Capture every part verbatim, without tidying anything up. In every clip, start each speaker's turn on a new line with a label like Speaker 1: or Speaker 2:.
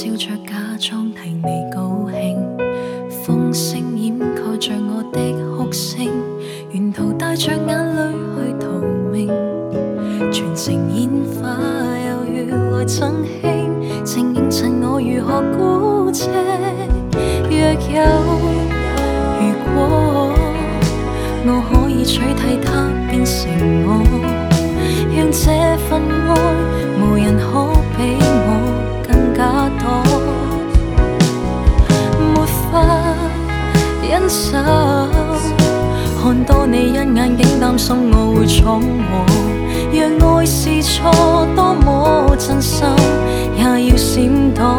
Speaker 1: 笑着假裝替你高興，風聲掩蓋着我的哭聲，沿途帶着眼淚去逃命，全城煙花又越來增興，靜影襯我如何孤寂。若有如果，我可以取替他變成我，讓這份愛無人可比我更加多，沒法忍受，看多你一眼竟擔心我會闖禍，若愛是錯，多麼真心也要閃躲。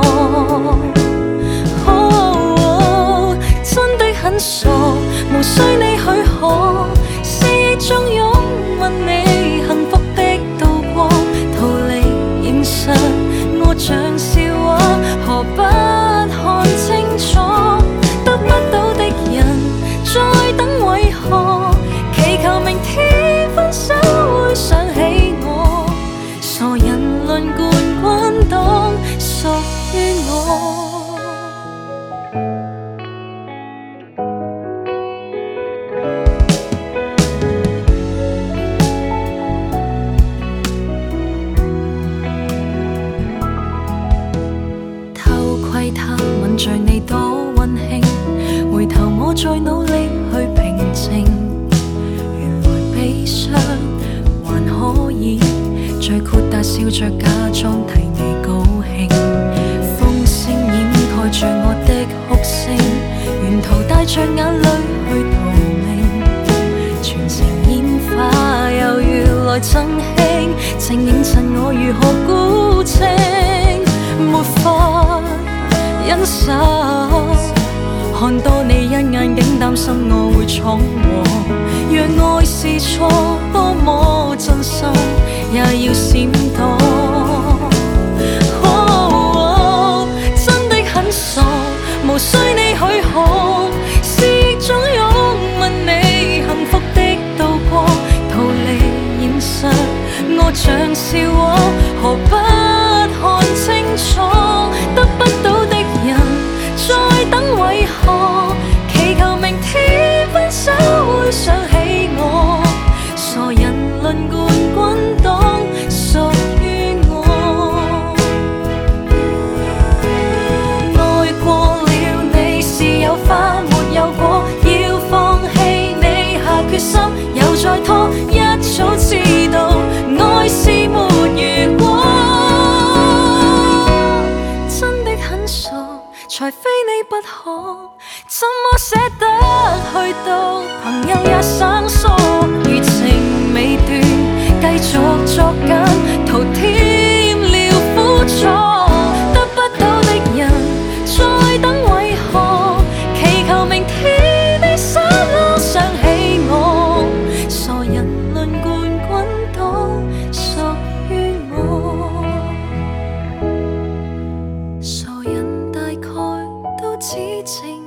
Speaker 1: 哦，真的很傻，無需你許可，思憶中擁吻你幸福的度過，逃離現實我像笑話，何不看清楚？得不到的人再等為何？祈求明天分手會想起我，傻人論冠軍黨屬於我。他吻着你多溫馨，回頭我再努力去平靜，原來悲傷還可以再豁達，笑着假裝替你高興，風聲掩蓋着我的哭聲，沿途帶着眼淚去逃命，全城煙花又越來增興，靜影襯我如何孤清，沒法忍受，看多你一眼竟擔心我會闖禍，若愛是錯，多麼真心也要閃躲。哦，真的很傻，無需你許可，思憶中擁吻你幸福的度過，逃離現實我像笑話，何不看清楚？得不到的再等為何？祈求明天分手會想起我，傻人論冠軍黨屬於我。愛過了你是有花沒有果，要放棄你下決心又再拖，一早知道愛是沒如果，真的很傻，才非你不可，怎麼捨得去到朋友也生疏，餘情未斷，繼續作緊，徒添了苦楚，得不到的人再等為何？祈求明天的沙漏想起我，傻人論冠軍黨屬於我，傻人大概都只剩